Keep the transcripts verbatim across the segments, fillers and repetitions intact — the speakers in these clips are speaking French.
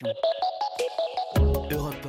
Europe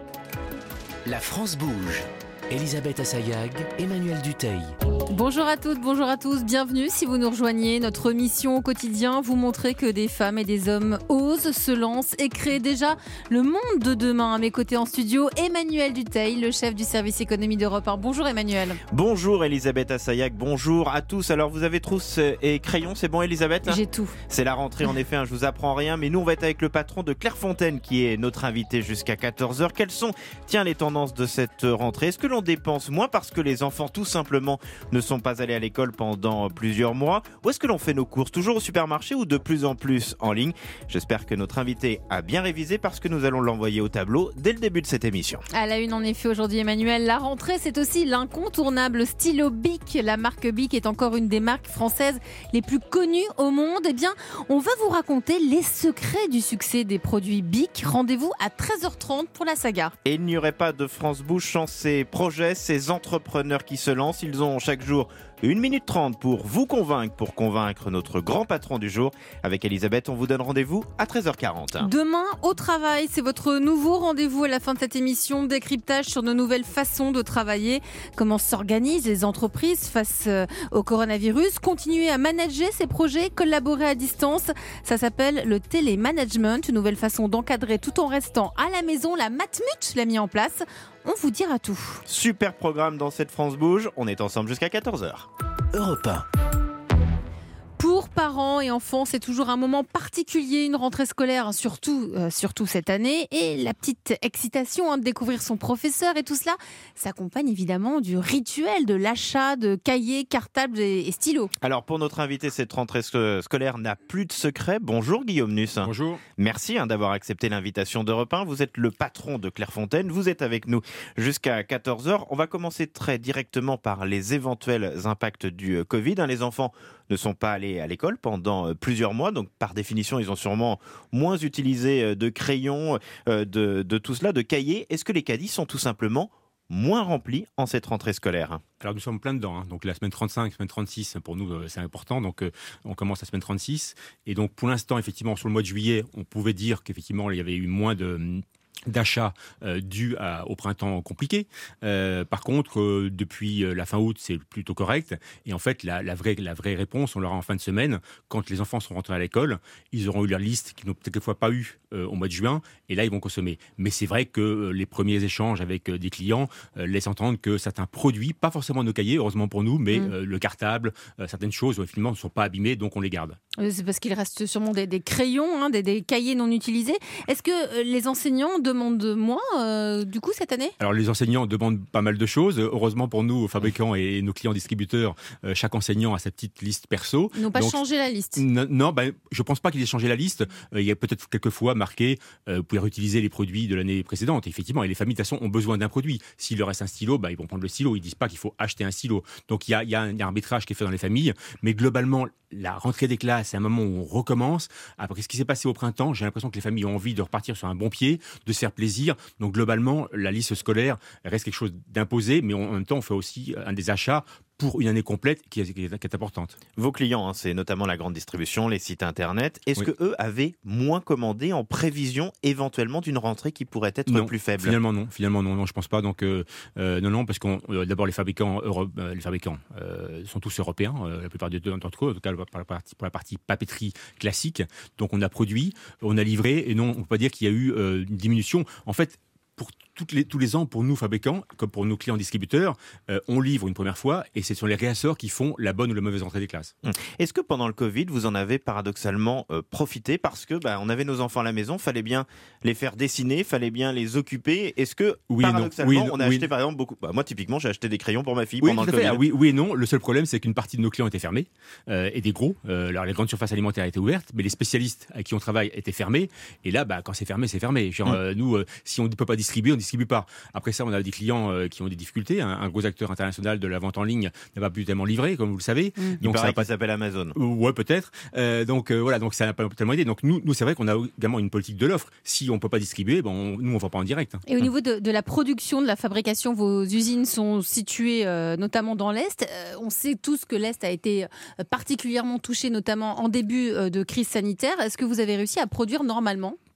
un, la France bouge. Elisabeth Assayag, Emmanuel Dutheil. Bonjour à toutes, bonjour à tous, bienvenue si vous nous rejoignez. Notre mission au quotidien, vous montrer que des femmes et des hommes osent, se lancent et créent déjà le monde de demain. À mes côtés en studio, Emmanuel Dutheil, le chef du service économie d'Europe un. Bonjour Emmanuel. Bonjour Elisabeth Assayag, bonjour à tous. Alors vous avez trousse et crayon, c'est bon Elisabeth? J'ai tout. C'est la rentrée en effet, hein, je vous apprends rien, mais nous on va être avec le patron de Clairefontaine qui est notre invité jusqu'à quatorze heures. Quelles sont, tiens, les tendances de cette rentrée? Est-ce que l'on dépense moins parce que les enfants tout simplement ne sont pas allés à l'école pendant plusieurs mois? Ou est-ce que l'on fait nos courses toujours au supermarché ou de plus en plus en ligne? J'espère que notre invité a bien révisé parce que nous allons l'envoyer au tableau dès le début de cette émission. À la une en effet aujourd'hui Emmanuel, la rentrée c'est aussi l'incontournable stylo Bic. La marque Bic est encore une des marques françaises les plus connues au monde. Eh bien, on va vous raconter les secrets du succès des produits Bic. Rendez-vous à treize heures trente pour la saga. Et il n'y aurait pas de France Bouge sans ces projets, ces entrepreneurs qui se lancent. Ils ont chaque jour une minute trente pour vous convaincre, pour convaincre notre grand patron du jour. Avec Elisabeth, on vous donne rendez-vous à treize heures quarante. Demain, au travail, c'est votre nouveau rendez-vous à la fin de cette émission. Décryptage sur nos nouvelles façons de travailler. Comment s'organisent les entreprises face au coronavirus. Continuer à manager ces projets, collaborer à distance. Ça s'appelle le télémanagement. Une nouvelle façon d'encadrer tout en restant à la maison. La Matmut l'a mis en place. On vous dira tout. Super programme dans cette France Bouge. On est ensemble jusqu'à quatorze heures. Europe un. Pour parents et enfants, c'est toujours un moment particulier, une rentrée scolaire, surtout, euh, surtout cette année. Et la petite excitation hein, de découvrir son professeur et tout cela s'accompagne évidemment du rituel de l'achat de cahiers, cartables et, et stylos. Alors pour notre invité, cette rentrée scolaire n'a plus de secret. Bonjour Guillaume Nuss. Bonjour. Merci hein, d'avoir accepté l'invitation d'Europe un. Vous êtes le patron de Clairefontaine. Vous êtes avec nous jusqu'à quatorze heures. On va commencer très directement par les éventuels impacts du Covid. Hein, les enfants ne sont pas allés à l'école pendant plusieurs mois, donc par définition, ils ont sûrement moins utilisé de crayons, de, de tout cela, de cahiers. Est-ce que les caddies sont tout simplement moins remplis en cette rentrée scolaire? Alors nous sommes plein dedans, hein. Donc la semaine trente-cinq, semaine trente-six, pour nous euh, c'est important, donc euh, on commence la semaine trente-six, et donc pour l'instant, effectivement, sur le mois de juillet, on pouvait dire qu'effectivement, il y avait eu moins de... d'achat euh, dû à, au printemps compliqué. Euh, par contre, euh, depuis euh, la fin août, c'est plutôt correct. Et en fait, la, la, vraie, la vraie réponse, on l'aura en fin de semaine. Quand les enfants sont rentrés à l'école, ils auront eu leur liste qu'ils n'ont peut-être fois pas eu euh, au mois de juin. Et là, ils vont consommer. Mais c'est vrai que euh, les premiers échanges avec euh, des clients euh, laissent entendre que certains produits, pas forcément nos cahiers, heureusement pour nous, mais mmh. euh, le cartable, euh, certaines choses, euh, finalement, ne sont pas abîmées, donc on les garde. C'est parce qu'il reste sûrement des, des crayons, hein, des, des cahiers non utilisés. Est-ce que euh, les enseignants demandent moins, euh, du coup, cette année? Alors, les enseignants demandent pas mal de choses. Heureusement pour nous, fabricants et nos clients distributeurs, euh, chaque enseignant a sa petite liste perso. Ils n'ont pas Donc, changé la liste? n- Non, ben, je ne pense pas qu'ils aient changé la liste. Euh, il y a peut-être quelques fois marqué, euh, vous pouvez réutiliser les produits de l'année précédente. Et effectivement, et les familles, de toute façon, ont besoin d'un produit. S'il leur reste un stylo, ben, ils vont prendre le stylo. Ils ne disent pas qu'il faut acheter un stylo. Donc, il y a, il y a un, il y a un arbitrage qui est fait dans les familles. Mais globalement, la rentrée des classes, c'est un moment où on recommence. Après ce qui s'est passé au printemps, j'ai l'impression que les familles ont envie de repartir sur un bon pied, de se faire plaisir. Donc globalement, la liste scolaire reste quelque chose d'imposé, mais en même temps, on fait aussi un des achats pour une année complète qui est, qui est, qui est importante. Vos clients, hein, c'est notamment la grande distribution, les sites internet. Est-ce oui. que eux avaient moins commandé en prévision éventuellement d'une rentrée qui pourrait être non, plus faible? Finalement non, finalement non, non, je pense pas. Donc euh, euh, non, non, parce qu'on euh, d'abord les fabricants, Euro, euh, les fabricants euh, sont tous européens, euh, la plupart d'entre eux, en tout cas pour la partie, pour la partie papeterie classique. Donc on a produit, on a livré, et non, on peut pas dire qu'il y a eu euh, une diminution. En fait, pour toutes les, tous les ans, pour nous fabricants, comme pour nos clients distributeurs, euh, on livre une première fois et ce sont les réassorts qui font la bonne ou la mauvaise entrée des classes. Est-ce que pendant le Covid, vous en avez paradoxalement euh, profité parce que bah, on avait nos enfants à la maison, fallait bien les faire dessiner, fallait bien les occuper. Est-ce que oui paradoxalement, oui, on a oui. acheté par exemple beaucoup... Bah, moi typiquement, j'ai acheté des crayons pour ma fille oui, pendant tout le à fait. Covid. Ah, oui, oui et non. Le seul problème, c'est qu'une partie de nos clients étaient fermés euh, et des gros. Euh, alors les grandes surfaces alimentaires étaient ouvertes, mais les spécialistes avec qui on travaille étaient fermés. Et là, bah, quand c'est fermé, c'est fermé. Genre, mmh. euh, nous, euh, si on ne peut pas distribuer, on ne distribue pas. Après ça, on a des clients euh, qui ont des difficultés. Un, un gros acteur international de la vente en ligne n'a pas pu tellement livrer, comme vous le savez. Mmh. Donc ça, ça s'appelle Amazon. Euh, ouais, peut-être. Euh, donc euh, voilà, donc ça n'a pas tellement aidé. Donc nous, nous c'est vrai qu'on a également une politique de l'offre. Si on ne peut pas distribuer, ben on, nous on ne vend pas en direct. Et au mmh. niveau de, de la production, de la fabrication, vos usines sont situées euh, notamment dans l'Est. Euh, on sait tous que l'Est a été particulièrement touché, notamment en début euh, de crise sanitaire. Est-ce que vous avez réussi à produire normalement ?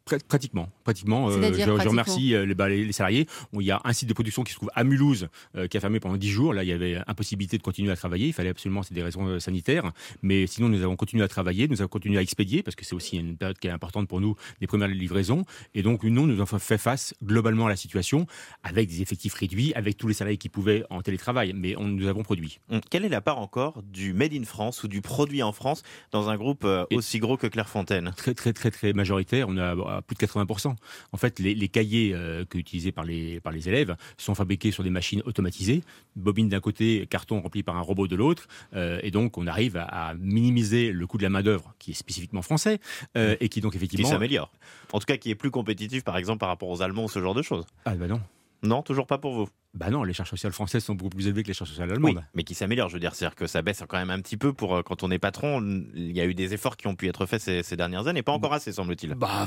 Pratiquement, pratiquement. Euh, je, je remercie euh, les, bah, les, les salariés. Bon, il y a un site de production qui se trouve à Mulhouse euh, qui a fermé pendant dix jours. Là, il y avait impossibilité de continuer à travailler. Il fallait absolument, c'est des raisons euh, sanitaires. Mais sinon, nous avons continué à travailler, nous avons continué à expédier parce que c'est aussi une période qui est importante pour nous, les premières livraisons. Et donc, nous, nous avons fait face globalement à la situation avec des effectifs réduits, avec tous les salariés qui pouvaient en télétravail. Mais on, nous avons produit. Quelle est la part encore du Made in France ou du produit en France dans un groupe euh, aussi gros que Clairefontaine ? Très, très, très, très majoritaire. On a à plus de quatre-vingts pour cent. En fait, les, les cahiers euh, que utilisés par les, par les élèves sont fabriqués sur des machines automatisées, bobine d'un côté, carton rempli par un robot de l'autre, euh, et donc on arrive à, à minimiser le coût de la main-d'œuvre qui est spécifiquement français euh, et qui donc effectivement. Qui s'améliore. En tout cas, qui est plus compétitif par exemple par rapport aux Allemands ou ce genre de choses. Ah, bah non. Non, toujours pas pour vous. Bah non, les charges sociales françaises sont beaucoup plus élevées que les charges sociales allemandes. Oui, mais qui s'améliorent, je veux dire, c'est-à-dire que ça baisse quand même un petit peu pour quand on est patron. Il y a eu des efforts qui ont pu être faits ces, ces dernières années, pas encore assez, semble-t-il. Bah,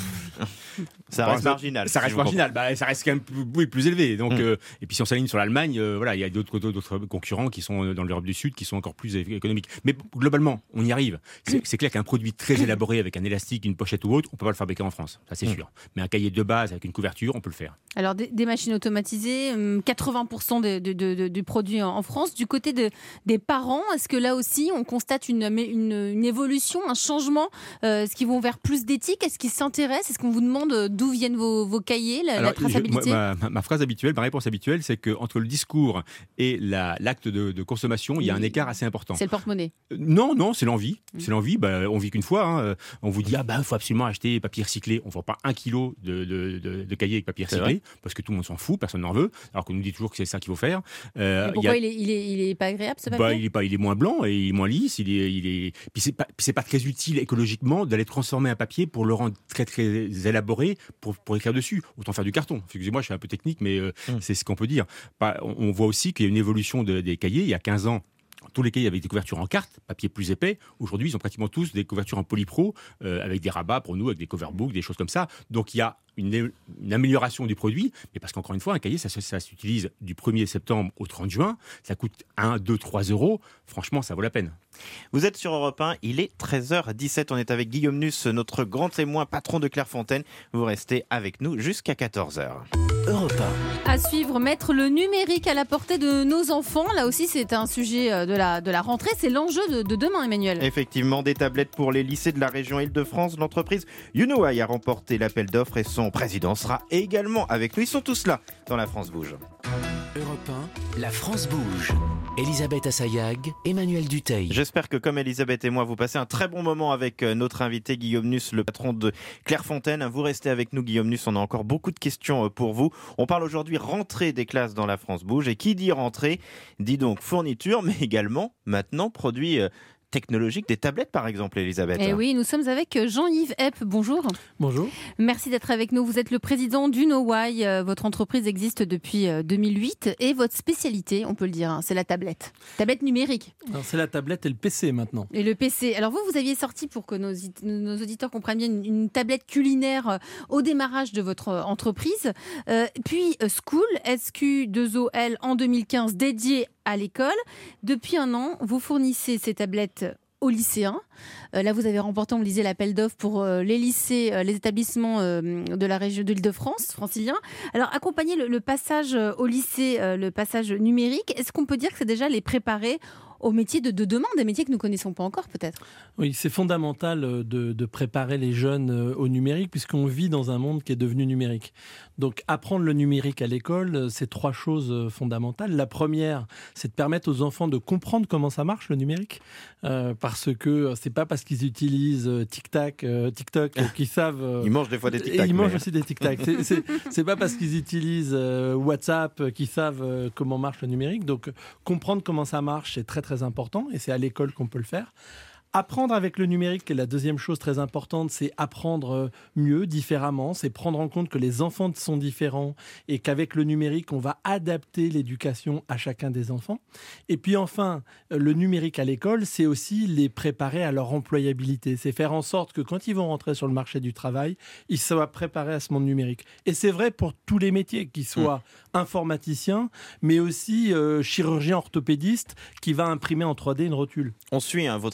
ça reste bah, marginal. Ça reste si marginal. Bah, ça reste quand même plus, oui, plus élevé. Donc, mm. euh, et puis si on s'aligne sur l'Allemagne, euh, voilà, il y a d'autres, d'autres concurrents qui sont dans l'Europe du Sud qui sont encore plus économiques. Mais globalement, on y arrive. C'est, c'est clair qu'un produit très élaboré avec un élastique, une pochette ou autre, on peut pas le fabriquer en France. Ça, c'est mm. sûr. Mais un cahier de base avec une couverture, on peut le faire. Alors, des, des machines automatisées, quatre-vingts pour cent De, de, de, du produit en France. Du côté de, des parents, est-ce que là aussi on constate une, une, une évolution, un changement? euh, Est-ce qu'ils vont vers plus d'éthique? Est-ce qu'ils s'intéressent? Est-ce qu'on vous demande d'où viennent vos, vos cahiers, la, Alors, la traçabilité? je, moi, ma, ma phrase habituelle, ma réponse habituelle, c'est qu'entre le discours et la, l'acte de, de consommation, il y a un écart assez important. C'est le porte-monnaie? euh, Non, non, c'est l'envie. Mmh. C'est l'envie. Bah, on vit qu'une fois. Hein. On vous dit, ah bah, faut absolument acheter papier recyclé. On ne vend pas un kilo de, de, de, de cahiers avec papier recyclé parce que tout le monde s'en fout, personne n'en veut. Alors qu'on nous dit toujours que c'est ça qu'il faut faire. Euh, pourquoi il, a... il, est, il, est, il est pas agréable ce papier? Bah, il est pas, il est moins blanc et il est moins lisse. Il est, il est. Puis c'est pas, puis c'est pas très utile écologiquement d'aller transformer un papier pour le rendre très très élaboré pour pour écrire dessus. Autant faire du carton. Excusez-moi, je suis un peu technique, mais euh, mmh. c'est ce qu'on peut dire. Bah, on, on voit aussi qu'il y a une évolution de, des cahiers. Il y a quinze ans. Tous les cahiers avaient des couvertures en carte, papier plus épais. Aujourd'hui, ils ont pratiquement tous des couvertures en polypro, euh, avec des rabats pour nous, avec des coverbooks, des choses comme ça. Donc il y a une, une amélioration du produit, mais parce qu'encore une fois, un cahier, ça, ça, ça s'utilise du premier septembre au trente juin. Ça coûte un, deux, trois euros. Franchement, ça vaut la peine. Vous êtes sur Europe un, il est treize heures dix-sept. On est avec Guillaume Nusse, notre grand témoin, patron de Clairefontaine. Vous restez avec nous jusqu'à quatorze heures. Europe un. À suivre, mettre le numérique à la portée de nos enfants. Là aussi, c'est un sujet de la, de la rentrée. C'est l'enjeu de, de demain, Emmanuel. Effectivement, des tablettes pour les lycées de la région Île-de-France. L'entreprise YouKnowI a remporté l'appel d'offres et son président sera également avec nous. Ils sont tous là dans La France Bouge. Europe un, La France Bouge. Elisabeth Assayag, Emmanuel Dutheil. J'espère que comme Elisabeth et moi, vous passez un très bon moment avec notre invité Guillaume Nusse, le patron de Clairefontaine. Vous restez avec nous, Guillaume Nusse, on a encore beaucoup de questions pour vous. On parle aujourd'hui rentrée des classes dans La France Bouge. Et qui dit rentrée, dit donc fourniture, mais également maintenant produits technologiques, des tablettes par exemple, Elisabeth. Et oui, nous sommes avec Jean-Yves Epp. Bonjour. Bonjour. Merci d'être avec nous. Vous êtes le président du YouKnowI. Votre entreprise existe depuis deux mille huit et votre spécialité, on peut le dire, c'est la tablette. Tablette numérique. Alors c'est la tablette et le P C maintenant. Et le P C. Alors vous, vous aviez sorti, pour que nos, nos auditeurs comprennent bien, une, une tablette culinaire au démarrage de votre entreprise. Euh, puis School, S Q deux O L en deux mille quinze, dédiée à l'école. Depuis un an, vous fournissez ces tablettes aux lycéens. Euh, là, vous avez remporté, on le disait, l'appel d'offres pour euh, les lycées, euh, les établissements euh, de la région de l'Île-de-France, francilien. Alors, accompagner le, le passage euh, au lycée, euh, le passage numérique, est-ce qu'on peut dire que c'est déjà les préparer aux métiers de, de demain, des métiers que nous ne connaissons pas encore peut-être? Oui, c'est fondamental de, de préparer les jeunes au numérique puisqu'on vit dans un monde qui est devenu numérique. Donc apprendre le numérique à l'école, c'est trois choses fondamentales. La première, c'est de permettre aux enfants de comprendre comment ça marche le numérique, euh, parce que c'est pas parce qu'ils utilisent Tic-Tac, euh, TikTok qu'ils savent... Euh, ils mangent des fois des Tic-Tac. Ils mais... mangent aussi des Tic-Tac. c'est, c'est, c'est pas parce qu'ils utilisent euh, WhatsApp qu'ils savent euh, comment marche le numérique. Donc comprendre comment ça marche, c'est très très important et c'est à l'école qu'on peut le faire. Apprendre avec le numérique, la deuxième chose très importante, c'est apprendre mieux, différemment. C'est prendre en compte que les enfants sont différents et qu'avec le numérique, on va adapter l'éducation à chacun des enfants. Et puis enfin, le numérique à l'école, c'est aussi les préparer à leur employabilité. C'est faire en sorte que quand ils vont rentrer sur le marché du travail, ils soient préparés à ce monde numérique. Et c'est vrai pour tous les métiers, qu'ils soient mmh. informaticiens, mais aussi euh, chirurgien orthopédiste qui va imprimer en trois D une rotule. On suit hein, votre aventure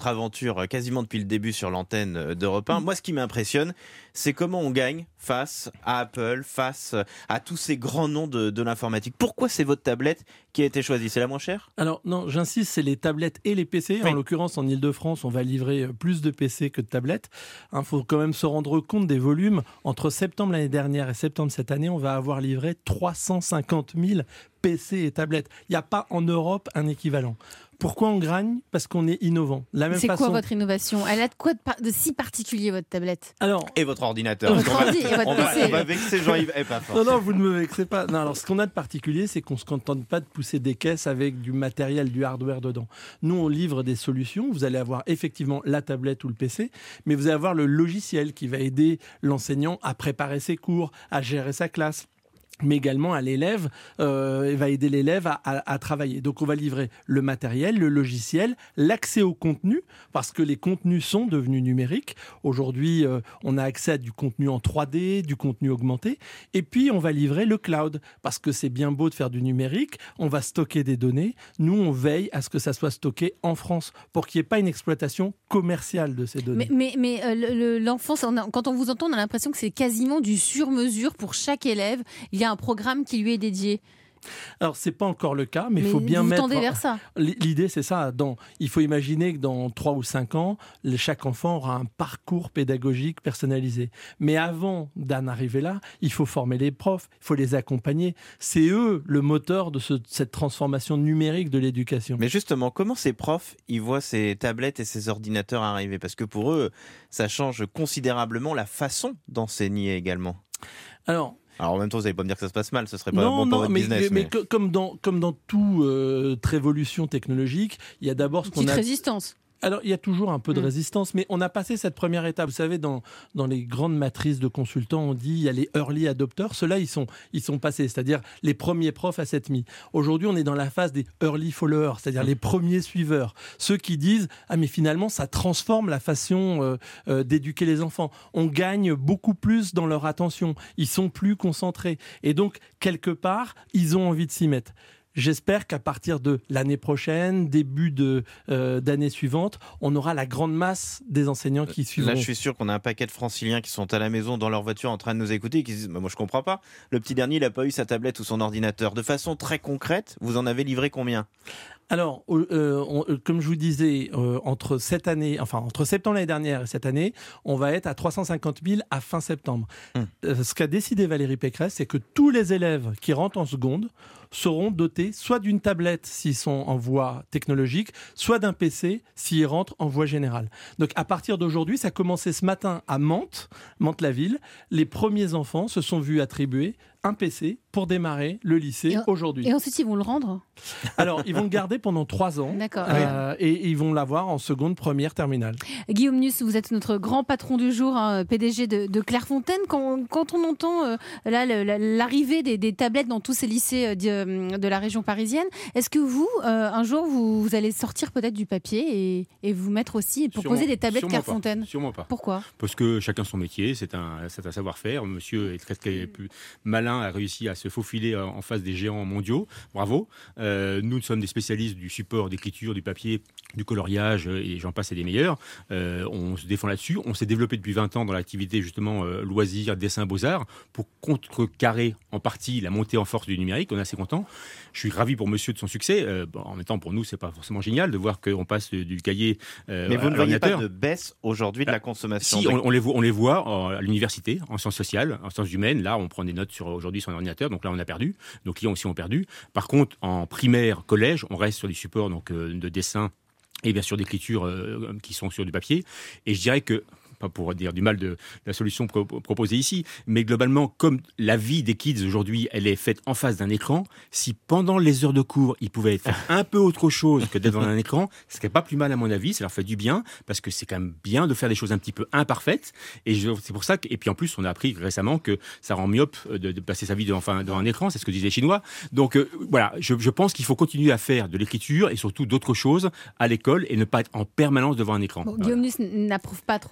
sûr, quasiment depuis le début sur l'antenne d'Europe un. Moi, ce qui m'impressionne, c'est comment on gagne face à Apple, face à tous ces grands noms de, de l'informatique. Pourquoi c'est votre tablette qui a été choisie? C'est la moins chère? Alors non, j'insiste, c'est les tablettes et les P C. Oui. En l'occurrence, en Ile-de-France, on va livrer plus de P C que de tablettes. Il faut quand même se rendre compte des volumes. Entre septembre l'année dernière et septembre cette année, on va avoir livré trois cent cinquante mille P C et tablettes. Il n'y a pas en Europe un équivalent. Pourquoi on gagne? Parce qu'on est innovant. La même C'est façon... quoi votre innovation? Elle a de quoi de, par- de si particulier, votre tablette? Alors, Et votre ordinateur. Et votre Parce qu'on va- ordi, et votre on, va, P C. on va vexer Jean-Yves. Eh, pas non, fort. non, vous ne me vexez pas. Non, alors, ce qu'on a de particulier, c'est qu'on ne se contente pas de pousser des caisses avec du matériel, du hardware dedans. Nous, on livre des solutions. Vous allez avoir effectivement la tablette ou le P C, mais vous allez avoir le logiciel qui va aider l'enseignant à préparer ses cours, à gérer sa classe, mais également à l'élève, euh, il va aider l'élève à, à, à travailler. Donc on va livrer le matériel, le logiciel, l'accès au contenu, parce que les contenus sont devenus numériques. Aujourd'hui, euh, on a accès à du contenu en trois D, du contenu augmenté, et puis on va livrer le cloud, parce que c'est bien beau de faire du numérique, on va stocker des données, nous on veille à ce que ça soit stocké en France, pour qu'il n'y ait pas une exploitation commerciale de ces données. Mais, mais, mais euh, le- le- l'enfant, ça, on a- quand on vous entend, on a l'impression que c'est quasiment du sur-mesure pour chaque élève. Il y a un programme qui lui est dédié. Alors c'est pas encore le cas, mais il Mais faut bien vous mettre... tendez vers ça. L'idée, c'est ça. Dans, il faut imaginer que dans trois ou cinq ans, le- chaque enfant aura un parcours pédagogique personnalisé. Mais avant d'en arriver là, il faut former les profs, il faut les accompagner. C'est eux le moteur de ce- cette transformation numérique de l'éducation. Mais justement, comment ces profs ils voient ces tablettes et ces ordinateurs arriver? Parce que pour eux, ça change considérablement la façon d'enseigner également. Alors, Alors en même temps, vous n'allez pas me dire que ça se passe mal, ce serait pas non, bon pour non, votre mais, business. mais mais- que- comme dans comme dans toute euh, révolution technologique, il y a d'abord ce qu'on Petite a. résistance. Alors, il y a toujours un peu de Mm. résistance, mais on a passé cette première étape. Vous savez, dans, dans les grandes matrices de consultants, on dit il y a les early adopters. Ceux-là, ils sont, ils sont passés, c'est-à-dire les premiers profs à s'être mis. Aujourd'hui, on est dans la phase des early followers, c'est-à-dire les premiers suiveurs. Ceux qui disent ah, mais finalement, ça transforme la façon euh, euh, d'éduquer les enfants. On gagne beaucoup plus dans leur attention. Ils sont plus concentrés. Et donc, quelque part, ils ont envie de s'y mettre. J'espère qu'à partir de l'année prochaine, début de, euh, d'année suivante, on aura la grande masse des enseignants qui suivront. Là, je suis sûr qu'on a un paquet de franciliens qui sont à la maison dans leur voiture en train de nous écouter et qui se disent bah, moi je comprends pas. Le petit dernier, il n'a pas eu sa tablette ou son ordinateur. De façon très concrète, vous en avez livré combien? Alors, euh, on- euh, comme je vous disais, euh, entre cette année, enfin entre septembre l'année dernière et cette année, on va être à trois cent cinquante mille à fin septembre. Hum. Euh, ce qu'a décidé Valérie Pécresse, c'est que tous les élèves qui rentrent en seconde seront dotés soit d'une tablette s'ils sont en voie technologique, soit d'un P C s'ils rentrent en voie générale. Donc à partir d'aujourd'hui, ça a commencé ce matin à Mantes, Mantes-la-Ville. Les premiers enfants se sont vus attribuer un P C pour démarrer le lycée Et- aujourd'hui. Et ensuite, ils vont le rendre. Alors, ils vont le garder pendant trois ans. D'accord. Euh, et ils vont l'avoir en seconde, première, terminale. Guillaume Nuss, vous êtes notre grand patron du jour, hein, P D G de, de Clairefontaine. Quand, quand on entend euh, là, le- la- l'arrivée des, des tablettes dans tous ces lycées euh, de, de la région parisienne, est-ce que vous, euh, un jour, vous, vous allez sortir peut-être du papier et, et vous mettre aussi et proposer Sûrement- des tablettes sûrement Clairefontaine? pas, Sûrement pas. Pourquoi? Parce que chacun son métier, c'est un, c'est un savoir-faire. Monsieur est très, très plus malin, a réussi à se faufiler en face des géants mondiaux. Bravo. Euh, nous, nous sommes des spécialistes du support, d'écriture, du papier, du coloriage, et j'en passe et des meilleurs. Euh, on se défend là-dessus. On s'est développé depuis vingt ans dans l'activité justement euh, loisirs, dessin, beaux-arts, pour contrecarrer en partie la montée en force du numérique. On est assez content. Je suis ravi pour monsieur de son succès. Euh, bon, en même temps, pour nous, c'est pas forcément génial de voir qu'on passe du cahier euh, Mais vous à ne voyez pas l'ordinateur. de baisse aujourd'hui de la Ah, consommation Si, de- on, on les voit, on les voit en- à l'université, en sciences sociales, en sciences humaines. Là, on prend des notes sur aujourd'hui sur un ordinateur, donc là, on a perdu. Nos clients aussi ont perdu. Par contre, en primaire, collège, on reste sur des supports donc euh, de dessin et bien sûr d'écriture euh, qui sont sur du papier. Et je dirais que, pas pour dire du mal de la solution pro- proposée ici, mais globalement, comme la vie des kids aujourd'hui, elle est faite en face d'un écran, si pendant les heures de cours, ils pouvaient faire un peu autre chose que d'être devant un écran, ce serait pas plus mal à mon avis, ça leur fait du bien, parce que c'est quand même bien de faire des choses un petit peu imparfaites, et je- c'est pour ça que, et puis en plus, on a appris récemment que ça rend myope de, de passer sa vie devant, enfin, devant un écran, c'est ce que disaient les Chinois. Donc euh, voilà, je, je pense qu'il faut continuer à faire de l'écriture et surtout d'autres choses à l'école et ne pas être en permanence devant un écran. Bon, Voilà. Guillaume Nuss n'approuve pas trop la tablette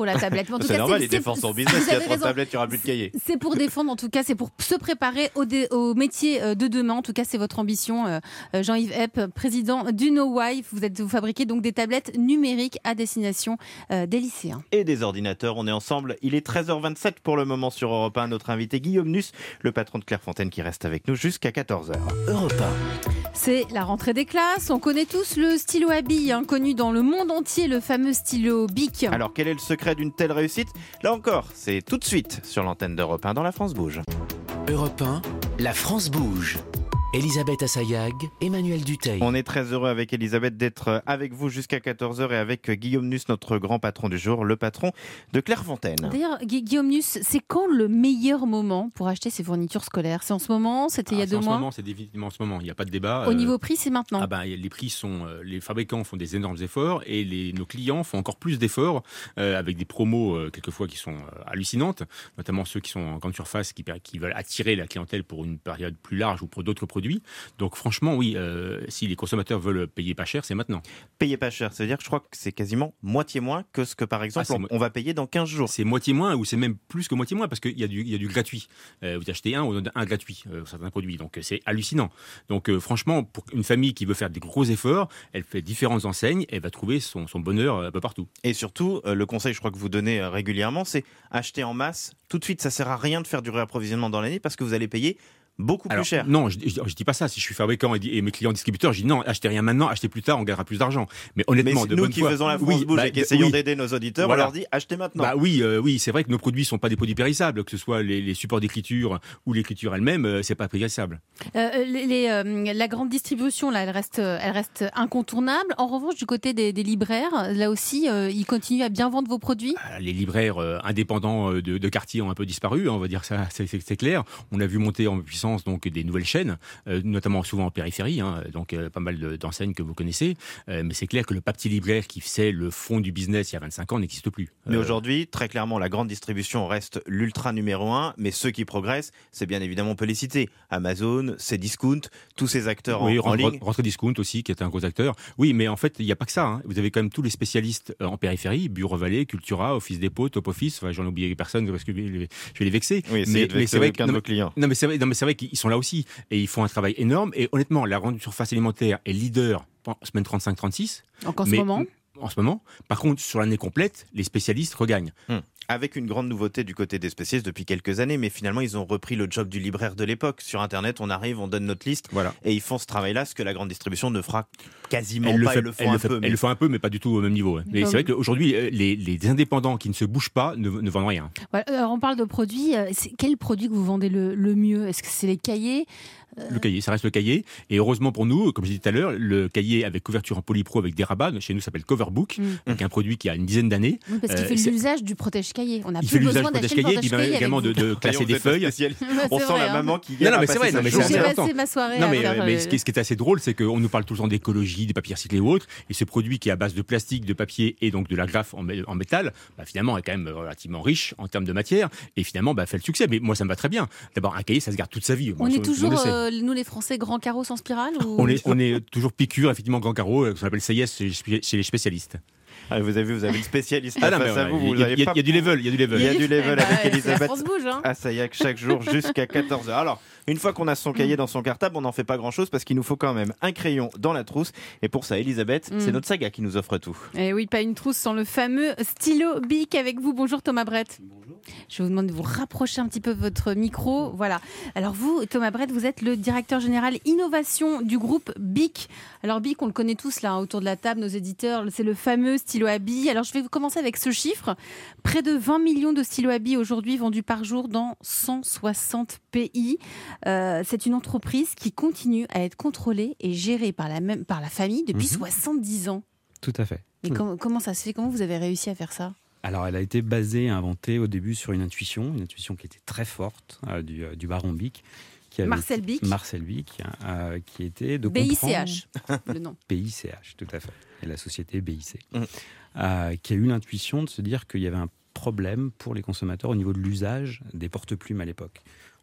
tablettes. Mais en tout C'est cas, normal, c'est- il défend c'est- son vous business. S'il y a avez trop de raison. tablettes, il n'y aura plus de cahiers. C'est pour défendre, en tout cas, c'est pour se préparer au, dé- au métier euh, de demain. En tout cas, c'est votre ambition, euh, euh, Jean-Yves Epp, président du No Wife. Vous, êtes, vous fabriquez donc des tablettes numériques à destination euh, des lycéens. Et des ordinateurs. On est ensemble. Il est treize heures vingt-sept pour le moment sur Europe un. Notre invité Guillaume Nuss, le patron de Clairefontaine, qui reste avec nous jusqu'à quatorze heures. Europe un. C'est la rentrée des classes. On connaît tous le stylo à billes, hein, connu dans le monde entier, le fameux stylo Bic. Alors, quel est le secret d'une telle réussite? Là encore, c'est tout de suite sur l'antenne d'Europe un dans La France Bouge. Europe un, la France bouge. Elisabeth Assayag, Emmanuel Duteil. On est très heureux avec Elisabeth d'être avec vous jusqu'à quatorze heures et avec Guillaume Nuss, notre grand patron du jour, le patron de Clairefontaine. D'ailleurs, Gu- Guillaume Nuss, c'est quand le meilleur moment pour acheter ses fournitures scolaires? C'est en ce moment? C'était il y a Ah, c'est deux en ce mois? moment, c'est définitivement en ce moment. Il n'y a pas de débat. Au Euh, niveau prix, c'est maintenant. Ah ben, les prix sont, euh, les fabricants font des énormes efforts et les, nos clients font encore plus d'efforts euh, avec des promos euh, quelquefois qui sont euh, hallucinantes, notamment ceux qui sont en grande surface qui, qui veulent attirer la clientèle pour une période plus large ou pour d'autres produits. Donc franchement, oui, euh, si les consommateurs veulent payer pas cher, c'est maintenant. Payer pas cher, c'est-à-dire que je crois que c'est quasiment moitié moins que ce que par exemple Ah, c'est on, mo- on va payer dans quinze jours. C'est moitié moins ou c'est même plus que moitié moins parce qu'il y a du, il y a du gratuit. Euh, vous achetez un, on donne un gratuit euh, certains produits. Donc euh, c'est hallucinant. Donc euh, franchement, pour une famille qui veut faire des gros efforts, elle fait différentes enseignes, elle va trouver son, son bonheur euh, un peu partout. Et surtout, euh, le conseil, je crois que vous donnez euh, régulièrement, c'est acheter en masse tout de suite. Ça sert à rien de faire du réapprovisionnement dans l'année parce que vous allez payer beaucoup Alors, plus cher. Non, je, je, je dis pas ça. Si je suis fabricant et, et mes clients distributeurs, je dis non, achetez rien maintenant, achetez plus tard, on gagnera plus d'argent. Mais Mais honnêtement, c'est de nous bonne qui foi- faisons la France oui, Bouge bah, et qui essayons oui. d'aider nos auditeurs, Voilà. on leur dit achetez maintenant. Bah oui, euh, oui, c'est vrai que nos produits sont pas des produits périssables, que ce soit les, les supports d'écriture ou l'écriture elle-même, euh, c'est pas périssable. Euh, les, les, euh, la grande distribution, là, elle reste, elle reste incontournable. En revanche, du côté des, des libraires, là aussi, euh, ils continuent à bien vendre vos produits. Euh, Les libraires euh, indépendants euh, de, de quartier ont un peu disparu, hein, on va dire ça, c'est, c'est- c'est clair. On a vu monter en puissance donc des nouvelles chaînes, euh, notamment souvent en périphérie, hein, donc euh, pas mal de- d'enseignes que vous connaissez. Euh, mais c'est clair que le papier libraire qui faisait le fond du business il y a vingt-cinq ans n'existe plus. Mais Euh, aujourd'hui, très clairement, la grande distribution reste l'ultra numéro un. Mais ceux qui progressent, c'est bien évidemment, on peut les citer. Amazon, Cdiscount, tous ces acteurs en, oui, en Rentre, ligne. Rentre Discount aussi, qui est un gros acteur. Oui, mais en fait, il n'y a pas que ça. Hein. Vous avez quand même tous les spécialistes euh, en périphérie, Bureau Vallée, Cultura, Office Dépôt, Top Office. Enfin, j'en ai oublié personne parce que je vais je vais les vexer. Oui, essayez de vexer aucun de non, vos clients. Non mais c'est vrai, non mais c'est vrai qu'ils sont là aussi et ils font un travail énorme. Et honnêtement, la grande surface alimentaire est leader en semaine trente-cinq trente-six. Donc en ce mais- moment. En ce moment. Par contre, sur l'année complète, les spécialistes regagnent. Avec une grande nouveauté du côté des spécialistes depuis quelques années, mais finalement ils ont repris le job du libraire de l'époque. Sur Internet, on arrive, on donne notre liste Voilà. et ils font ce travail-là, ce que la grande distribution ne fera quasiment Elle le, pas. fait, Ils le font elle un le fait- peu. elle mais- le fait un peu, mais pas du tout au même niveau. hein. Mais Comme- c'est vrai qu'aujourd'hui, euh, les, les indépendants qui ne se bougent pas ne, ne vendent rien. Voilà, alors on parle de produits. euh, c'est- Quel produit que vous vendez le, le mieux? Est-ce que c'est les cahiers? Le cahier, ça reste le cahier. Et heureusement pour nous, comme je disais tout à l'heure, le cahier avec couverture en polypro avec des rabats, chez nous ça s'appelle Coverbook, Mm. donc un produit qui a une dizaine d'années. Oui, parce qu'il Euh, fait c'est- l'usage du protège-cahier. On n'a Il plus fait l'usage besoin du d'acheter le protège-cahier, puis protège-cahier. il permet également de, de classer des feuilles. On sent la maman qui Non, vient non, à mais c'est passer vrai, sa non, mais c'est journée. J'ai c'est passé important. ma soirée Non, à mais, faire, mais euh, ce, qui est, ce qui est assez drôle, c'est qu'on nous parle tout le temps d'écologie, des papiers recyclés ou autres, et ce produit qui est à base de plastique, de papier et donc de la graffe en, mé- en métal, bah, finalement est quand même relativement riche en termes de matière, et finalement bah, fait le succès. Mais moi, ça me va très bien. D'abord, un cahier, ça se garde toute sa vie. Moi, On je- est je le toujours, sais. euh, nous les Français, grand carreau sans spirale ou... On est, on est toujours piqûre, effectivement, grand carreau, euh, ce qu'on appelle C I S chez, chez les spécialistes. Ah, vous avez vu, vous avez une spécialiste Ah là non, mais face à ouais, vous. il vous y, a- avez il y a- pas- il y a du level, il y a du level. Il y a du level Eh ben, avec c'est la Elisabeth France bouge, hein. Assayac chaque jour jusqu'à quatorze heures. Alors, une fois qu'on a son cahier dans son cartable, on n'en fait pas grand-chose parce qu'il nous faut quand même un crayon dans la trousse. Et pour ça, Elisabeth, Mm. c'est notre saga qui nous offre tout. Et oui, pas une trousse sans le fameux stylo Bic avec vous. Bonjour Thomas Brett. Bonjour. Je vous demande de vous rapprocher un petit peu votre micro. Voilà. Alors vous, Thomas Brett, vous êtes le directeur général innovation du groupe Bic. Alors Bic, on le connaît tous là autour de la table, nos éditeurs. C'est le fameux stylo à billes. Alors je vais commencer avec ce chiffre. Près de vingt millions de stylos à billes aujourd'hui vendus par jour dans cent soixante pays. Euh, c'est une entreprise qui continue à être contrôlée et gérée par la, même, par la famille depuis Mhm. soixante-dix ans. Tout à fait. Mais com- comment ça se fait? Comment vous avez réussi à faire ça? Alors, elle a été basée, inventée au début sur une intuition, une intuition qui était très forte euh, du, euh, du baron Bic. Qui avait- Marcel Bic. Marcel Bic, euh, qui était de B I C comprendre- H, le nom. B I C H, tout à fait. Et la société B I C. Mmh. Euh, qui a eu l'intuition de se dire qu'il y avait un problème pour les consommateurs au niveau de l'usage des porte-plumes à l'époque.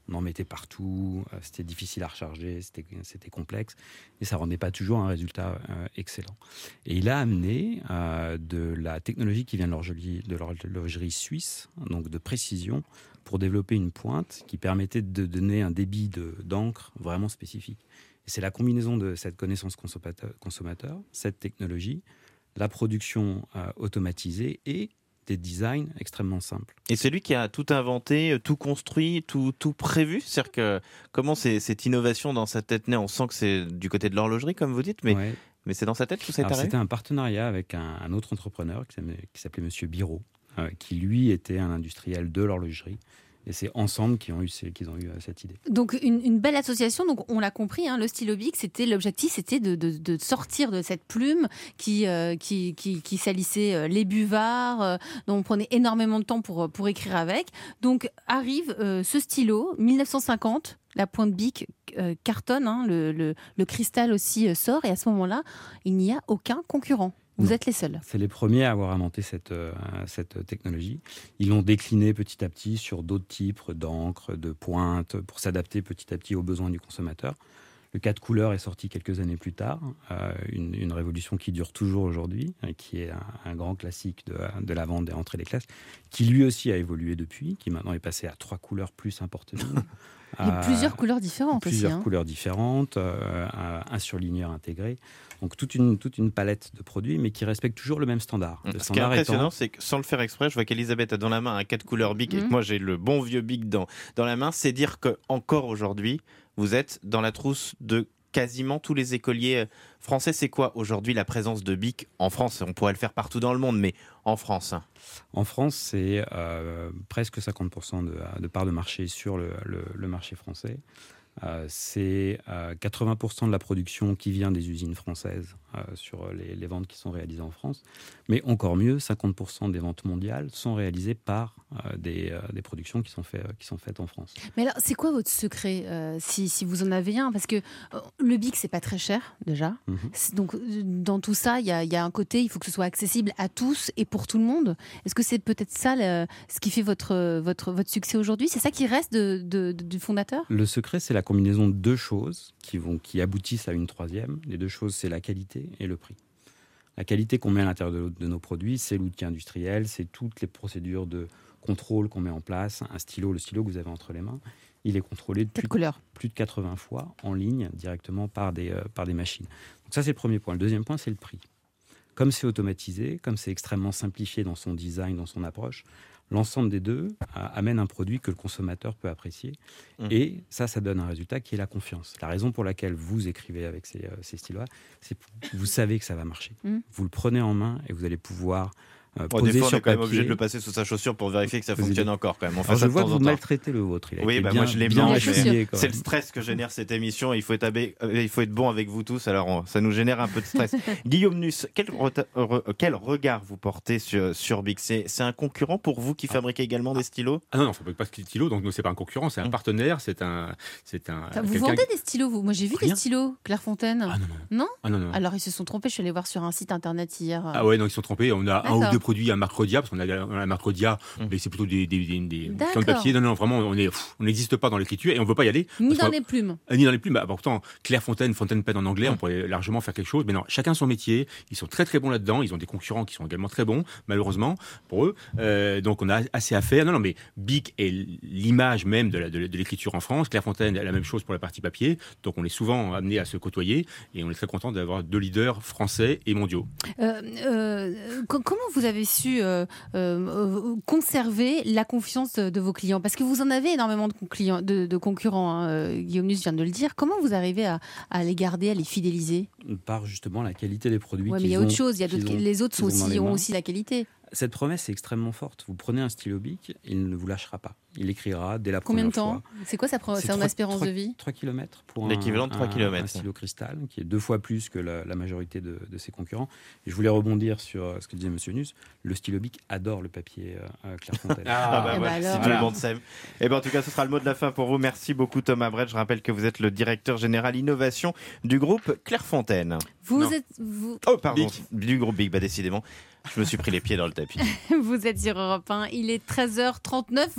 On en mettait partout, euh, c'était difficile à recharger, c'était, c'était complexe, et ça rendait pas toujours un résultat euh, excellent. Et il a amené euh, de la technologie qui vient de l'horlogerie, de l'horlogerie suisse, donc de précision, pour développer une pointe qui permettait de donner un débit de, d'encre vraiment spécifique. Et c'est la combinaison de cette connaissance consommateur, consommateur cette technologie, la production euh, automatisée et des designs extrêmement simples. Et c'est lui qui a tout inventé, tout construit, tout, tout prévu. C'est-à-dire que comment c'est, cette innovation dans sa tête née, on sent que c'est du côté de l'horlogerie, comme vous dites, mais, ouais. mais c'est dans sa tête tout ça est Alors, arrivé. C'était un partenariat avec un, un autre entrepreneur qui s'appelait, qui s'appelait Monsieur Biro, euh, qui lui était un industriel de l'horlogerie. Et c'est ensemble qu'ils ont eu, qu'ils ont eu cette idée. Donc une, une belle association, donc on l'a compris, hein, le stylo Bic, c'était, l'objectif c'était de, de, de sortir de cette plume qui, euh, qui, qui, qui salissait euh, les buvards, euh, dont on prenait énormément de temps pour, pour écrire avec. Donc arrive euh, ce stylo, dix-neuf cent cinquante, la pointe Bic euh, cartonne, hein, le, le, le cristal aussi euh, sort, et à ce moment-là, il n'y a aucun concurrent. Vous Non. êtes les seuls. C'est les premiers à avoir inventé cette, euh, cette technologie. Ils l'ont décliné petit à petit sur d'autres types d'encre, de pointe, pour s'adapter petit à petit aux besoins du consommateur. Le quatre couleurs est sorti quelques années plus tard, euh, une, une révolution qui dure toujours aujourd'hui, et qui est un, un grand classique de, de la vente des entrées des classes, qui lui aussi a évolué depuis, qui maintenant est passé à trois couleurs plus importantes. Il y a plusieurs couleurs différentes plusieurs aussi. Hein. couleurs différentes, euh, un surligneur intégré. Donc toute une, toute une palette de produits, mais qui respectent toujours le même standard. Le Ce qui est standard impressionnant, étant... c'est que sans le faire exprès, je vois qu'Elisabeth a dans la main un quatre couleurs Bic, et que Mhm. moi j'ai le bon vieux Bic dans, dans la main. C'est dire qu'encore aujourd'hui, vous êtes dans la trousse de quasiment tous les écoliers français. C'est quoi aujourd'hui la présence de Bic en France? On pourrait le faire partout dans le monde, mais en France. En France, c'est euh, presque cinquante pour cent de, de part de marché sur le, le, le marché français. Euh, c'est euh, quatre-vingts pour cent de la production qui vient des usines françaises euh, sur les, les ventes qui sont réalisées en France. Mais encore mieux, cinquante pour cent des ventes mondiales sont réalisées par euh, des, euh, des productions qui sont, fait, qui sont faites en France. Mais alors, c'est quoi votre secret, euh, si, si vous en avez un? Parce que euh, le Bic, c'est pas très cher, déjà. Mm-hmm. C'est- Donc, euh, dans tout ça, il y a, il y a un côté, il faut que ce soit accessible à tous et pour tout le monde. Est-ce que c'est peut-être ça le- ce qui fait votre, votre, votre succès aujourd'hui? C'est ça qui reste de, de- de- du fondateur? Le secret, c'est la combinaison de deux choses qui, vont, qui aboutissent à une troisième. Les deux choses, c'est la qualité et le prix. La qualité qu'on met à l'intérieur de, de nos produits, c'est l'outil industriel, c'est toutes les procédures de contrôle qu'on met en place. Un stylo, le stylo que vous avez entre les mains, il est contrôlé de Quelle plus, couleur? plus de quatre-vingts fois en ligne directement par des, euh, par des machines. Donc ça, c'est le premier point. Le deuxième point, c'est le prix. Comme c'est automatisé, comme c'est extrêmement simplifié dans son design, dans son approche, l'ensemble des deux euh, amène un produit que le consommateur peut apprécier. Mmh. Et ça, ça donne un résultat qui est la confiance. La raison pour laquelle vous écrivez avec ces, euh, ces stylos-là, c'est que vous savez que ça va marcher. Mmh. Vous le prenez en main et vous allez pouvoir euh, bon, poser des fois, sur on est quand même papier. obligé de le passer sous sa chaussure pour vérifier que ça vous fonctionne êtes... encore quand même. On fait Alors, ça je vois de temps que vous en temps. maltraitez le vôtre. Il a oui, été bah bien, moi je l'ai bien mis. essuyé, C'est le stress que génère cette émission. Il faut être, avec, il faut être bon avec vous tous. Alors on, ça nous génère un peu de stress. Guillaume Nuss, quel, re, quel regard vous portez sur, sur Bic? C'est, c'est un concurrent pour vous qui fabriquez également des stylos? Ah non, non, on ne fabrique pas de stylos, donc nous c'est pas un concurrent, c'est un partenaire, c'est un, c'est un. Enfin, vous vendez des stylos, vous? Moi j'ai vu Rien. des stylos Clairefontaine. Ah non non. Non, ah, non, non. Alors ils se sont trompés. Je suis allée voir sur un site internet hier. Ah ouais, non, ils se sont trompés. On a D'accord. un ou deux produits à marque Rhodia, parce qu'on a la marque Rhodia, mmh. mais c'est plutôt des, des, des, des plans de papier. Non, non, vraiment, on est, pff, on n'existe pas dans l'écriture et on ne veut pas y aller. Ni dans les plumes. Ni dans les plumes. Bah, pourtant, Clairefontaine, Fontaine Pen en anglais, mmh. on pourrait largement faire quelque chose. Mais non, chacun son métier. Ils sont très très bons là-dedans. Ils ont des concurrents qui sont également très bons, malheureusement pour eux. Euh, donc on a assez à faire. Non, non, mais Bic est l'image même de, la, de, de l'écriture en France. Clairefontaine a la même chose pour la partie papier. Donc on est souvent amené à se côtoyer et on est très content d'avoir deux leaders français et mondiaux. Euh, euh, comment vous avez su euh, euh, conserver la confiance de, de vos clients? Parce que vous en avez énormément de, clients, de, de concurrents, hein, euh, Guillaume Nuss vient de le dire. Comment vous arrivez à, à les garder, à les fidéliser? Par justement la qualité des produits. Ouais, mais il y a autre chose. Il y a d'autres, ont, les autres sont ont aussi, ont aussi la qualité. Cette promesse est extrêmement forte. Vous prenez un stylo Bic, il ne vous lâchera pas. Il écrira dès la Combien première fois. Combien de temps? C'est quoi sa pro- c'est son trois, espérance trois, de vie? trois kilomètres pour l'équivalent un, de trois kilomètres. Un stylo cristal, qui est deux fois plus que la, la majorité de, de ses concurrents. Et je voulais rebondir sur ce que disait Monsieur Nuss. Le stylo Bic adore le papier euh, Clairefontaine. ah bah eh ouais, bah si tout le monde s'aime. Et ben en tout cas, ce sera le mot de la fin pour vous. Merci beaucoup Thomas Brett. Je rappelle que vous êtes le directeur général innovation du groupe Clairefontaine. Vous non. êtes vous... Oh pardon, Bic. Du groupe Bic. Bah décidément, je me suis pris les pieds dans le tapis. Vous êtes sur Europe un. Il est treize heures trente-neuf. Vous, Guillaume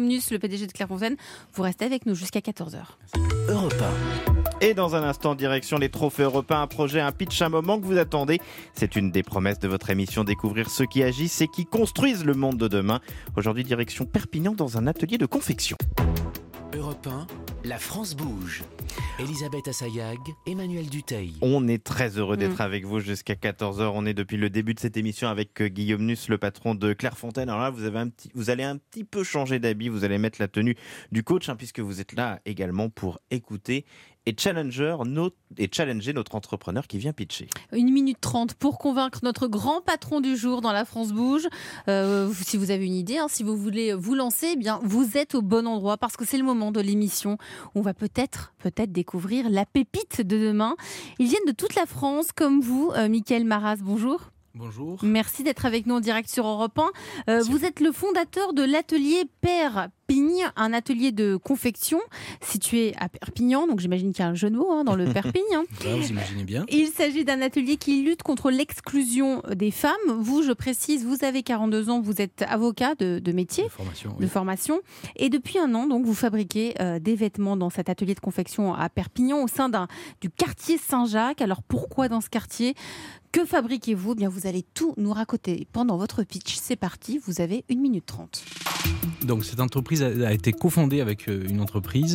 Nuss, le P D G de Clairefontaine. Vous restez avec nous jusqu'à quatorze heures. Europe un. Et dans un instant, direction les trophées européens, un projet, un pitch, un moment que vous attendez. C'est une des promesses de votre émission, découvrir ceux qui agissent et qui construisent le monde de demain. Aujourd'hui, direction Perpignan dans un atelier de confection. Europe un, la France bouge. Elisabeth Assayag, Emmanuel Duteil. On est très heureux d'être Mmh. avec vous jusqu'à quatorze heures. On est depuis le début de cette émission avec Guillaume Nuss, le patron de Clairefontaine. Alors là, vous, avez un petit, vous allez un petit peu changer d'habit. Vous allez mettre la tenue du coach, hein, puisque vous êtes là également pour écouter et challenger notre, et challenger notre entrepreneur qui vient pitcher. Une minute trente pour convaincre notre grand patron du jour dans La France Bouge. Euh, si vous avez une idée, hein, si vous voulez vous lancer, eh bien, vous êtes au bon endroit parce que c'est le moment de l'émission où on va peut-être, peut-être découvrir la pépite de demain. Ils viennent de toute la France, comme vous, euh, Mickaël Maras. Bonjour. Bonjour. Merci d'être avec nous en direct sur Europe un. Euh, vous êtes le fondateur de l'atelier Perpigne, un atelier de confection situé à Perpignan. Donc j'imagine qu'il y a un jeu de mots hein, dans le Perpigne. Hein. Là, vous imaginez bien. Il s'agit d'un atelier qui lutte contre l'exclusion des femmes. Vous, je précise, vous avez quarante-deux ans, vous êtes avocat de, de métier, De formation, de oui. formation. Et depuis un an, donc, vous fabriquez euh, des vêtements dans cet atelier de confection à Perpignan au sein d'un, du quartier Saint-Jacques. Alors pourquoi dans ce quartier ? Que fabriquez-vous ? Eh bien, vous allez tout nous raconter pendant votre pitch. C'est parti, vous avez une minute trente. Donc, cette entreprise a, a été cofondée avec euh, une entreprise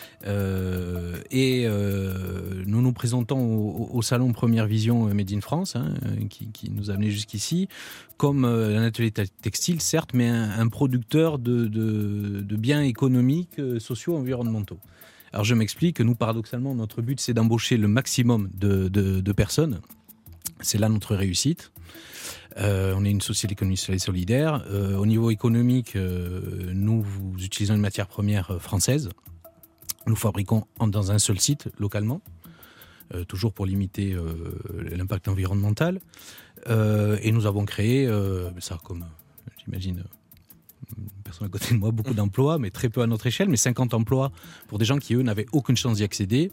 euh, et euh, nous nous présentons au, au salon Première Vision euh, Made in France, hein, euh, qui, qui nous a amené jusqu'ici, comme euh, un atelier textile, certes, mais un, un producteur de, de, de biens économiques, euh, sociaux, environnementaux. Alors, je m'explique, nous, paradoxalement, notre but, c'est d'embaucher le maximum de, de, de personnes. C'est là notre réussite. Euh, on est une société économique sociale et solidaire. Euh, au niveau économique, euh, nous utilisons une matière première française. Nous fabriquons en, dans un seul site, localement, euh, toujours pour limiter euh, l'impact environnemental. Euh, et nous avons créé, euh, ça comme j'imagine, une personne à côté de moi, beaucoup d'emplois, mais très peu à notre échelle, mais cinquante emplois pour des gens qui, eux, n'avaient aucune chance d'y accéder.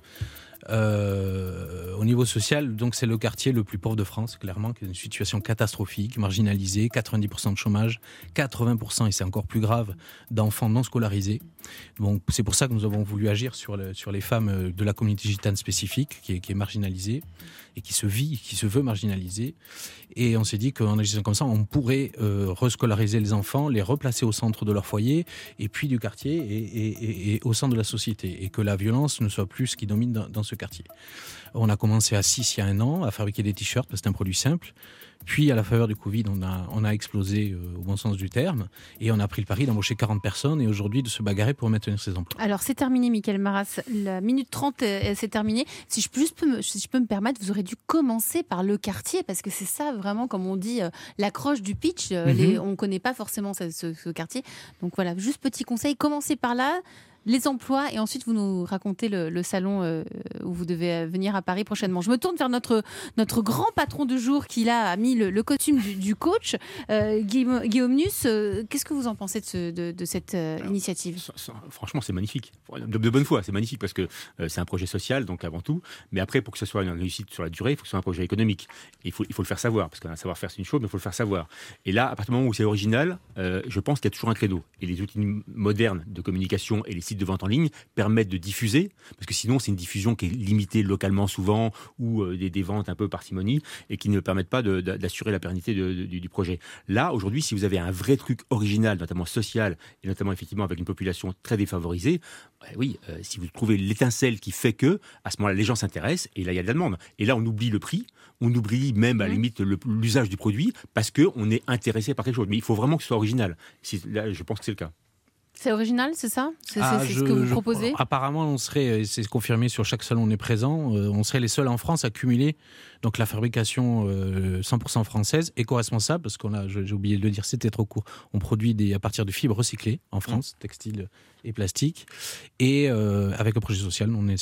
Euh, au niveau social, donc c'est le quartier le plus pauvre de France, clairement, qui est une situation catastrophique, marginalisée, quatre-vingt-dix pour cent de chômage, quatre-vingts pour cent, et c'est encore plus grave, d'enfants non scolarisés. Donc c'est pour ça que nous avons voulu agir sur, le, sur les femmes de la communauté gitane spécifique, qui est, qui est marginalisée et qui se vit, qui se veut marginalisée. Et on s'est dit qu'en agissant comme ça, on pourrait euh, rescolariser les enfants, les replacer au centre de leur foyer, et puis du quartier et, et, et, et au sein de la société, et que la violence ne soit plus ce qui domine dans, dans ce quartier. On a commencé à six il y a un an à fabriquer des t-shirts parce que c'est un produit simple. Puis à la faveur du Covid, on a, on a explosé euh, au bon sens du terme et on a pris le pari d'embaucher quarante personnes et aujourd'hui de se bagarrer pour maintenir ces emplois. Alors c'est terminé, Mickaël Maras. La minute trente, euh, c'est terminé. Si je, peux, juste peux me, si je peux me permettre, vous aurez dû commencer par le quartier parce que c'est ça vraiment, comme on dit, euh, l'accroche du pitch. Euh, Mm-hmm. les, on ne connaît pas forcément ce, ce, ce quartier. Donc voilà, juste petit conseil, commencez par là. Les emplois et ensuite vous nous racontez le, le salon euh, où vous devez venir à Paris prochainement. Je me tourne vers notre, notre grand patron du jour qui là a mis le, le costume du, du coach. Euh, Guillaume, Guillaume Nuss, euh, qu'est-ce que vous en pensez de, ce, de, de cette euh, Alors, initiative ? ça, ça, franchement, c'est magnifique. De, de bonne foi, c'est magnifique parce que euh, c'est un projet social, donc avant tout. Mais après, pour que ce soit une réussite sur la durée, il faut que ce soit un projet économique. Et il faut, il faut le faire savoir, parce qu'un savoir-faire, c'est une chose, mais il faut le faire savoir. Et là, à partir du moment où c'est original, euh, je pense qu'il y a toujours un credo. Et les outils modernes de communication et les sites de vente en ligne permettent de diffuser, parce que sinon c'est une diffusion qui est limitée localement souvent, ou euh, des, des ventes un peu parcimonie, et qui ne permettent pas de, de, d'assurer la pérennité de, de, du, du projet. Là, aujourd'hui, si vous avez un vrai truc original, notamment social, et notamment effectivement avec une population très défavorisée, bah oui, euh, si vous trouvez l'étincelle qui fait que, à ce moment-là, les gens s'intéressent, et là, il y a de la demande. Et là, on oublie le prix, on oublie même à la limite le, l'usage du produit, parce qu'on est intéressé par quelque chose. Mais il faut vraiment que ce soit original. Si, là, je pense que c'est le cas. C'est original, c'est ça ? C'est, Ah, c'est, c'est je- ce que vous je- proposez ? Apparemment, on serait, c'est confirmé sur chaque salon où on est présent, euh, on serait les seuls en France à cumuler donc la fabrication euh, cent pour cent française, éco-responsable, parce qu'on a, je- j'ai oublié de le dire, c'était trop court. On produit des, à partir de fibres recyclées en France, textiles et plastique, et euh, avec un projet social, on est seul.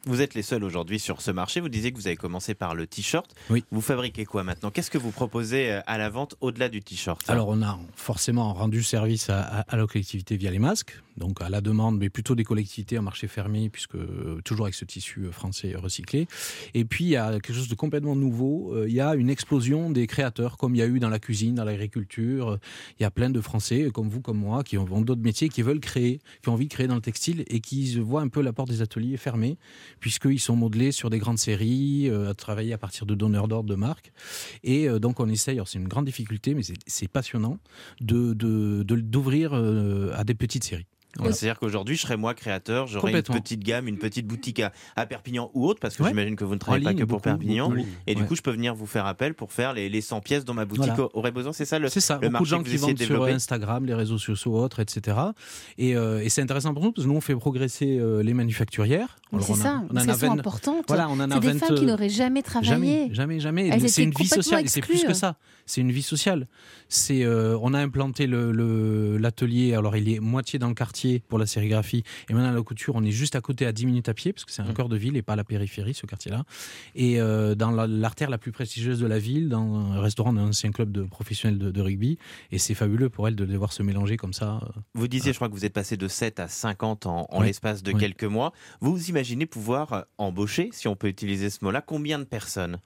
Vous êtes les seuls aujourd'hui sur ce marché. Vous disiez que vous avez commencé par le t-shirt. Oui. Vous fabriquez quoi maintenant? Qu'est-ce que vous proposez à la vente au-delà du t-shirt? Alors, on a forcément rendu service à, à, à la collectivité via les masques, donc à la demande, mais plutôt des collectivités en marché fermé, puisque euh, toujours avec ce tissu français recyclé. Et puis, il y a quelque chose de complètement nouveau. Euh, il y a une explosion des créateurs, comme il y a eu dans la cuisine, dans l'agriculture. Euh, il y a plein de Français, comme vous, comme moi, qui ont, ont d'autres métiers, qui veulent créer, qui ont envie de créer dans le textile et qui voient un peu la porte des ateliers fermée, puisqu'ils sont modelés sur des grandes séries, euh, à travailler à partir de donneurs d'ordre de marques. Et euh, donc, on essaye, alors c'est une grande difficulté, mais c'est, c'est passionnant, de, de, de, d'ouvrir euh, à des petites séries. Voilà. C'est-à-dire qu'aujourd'hui, je serais moi créateur, j'aurais une petite gamme, une petite boutique à, à Perpignan ou autre, parce que ouais. j'imagine que vous ne travaillez en pas ligne, que pour beaucoup, Perpignan. Beaucoup, et du ouais. coup, je peux venir vous faire appel pour faire les, les cent pièces dont ma boutique voilà. aurait besoin. C'est ça le, c'est ça. le beaucoup marché de gens que qui vous essayez vendent de développer. Sur Instagram, les réseaux sociaux, autres, et cetera. Et, euh, et c'est intéressant pour nous, parce que nous, on fait progresser euh, les manufacturières. Mais c'est on a, ça, on parce en a qu'elles sont vingt... importantes. Voilà, on en a c'est des vingt... femmes qui n'auraient jamais travaillé. Jamais, jamais, jamais. Elles c'est une vie sociale, exclues. et c'est plus que ça. C'est une vie sociale. C'est, euh, on a implanté le, le, l'atelier, alors il est moitié dans le quartier pour la sérigraphie, et maintenant la couture, on est juste à côté, à dix minutes à pied, parce que c'est un mmh. cœur de ville et pas à la périphérie, ce quartier-là. Et euh, dans la, l'artère la plus prestigieuse de la ville, dans un restaurant d'un ancien club de professionnels de, de rugby, et c'est fabuleux pour elles de les voir se mélanger comme ça. Vous disiez, euh, je crois que vous êtes passé de sept à cinquante en, en ouais. l'espace de ouais. quelques mois. Vous imaginez pouvoir embaucher, si on peut utiliser ce mot-là, combien de personnes?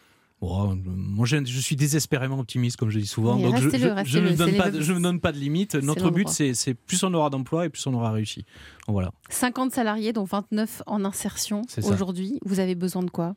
Oh, moi, je, je suis désespérément optimiste, comme je dis souvent. Mais donc, je, je, je, le, ne donne pas, je ne donne pas de limite. C'est Notre but, c'est, c'est plus on aura d'emplois et plus on aura réussi. Donc, voilà. cinquante salariés, dont vingt-neuf en insertion aujourd'hui. Vous avez besoin de quoi?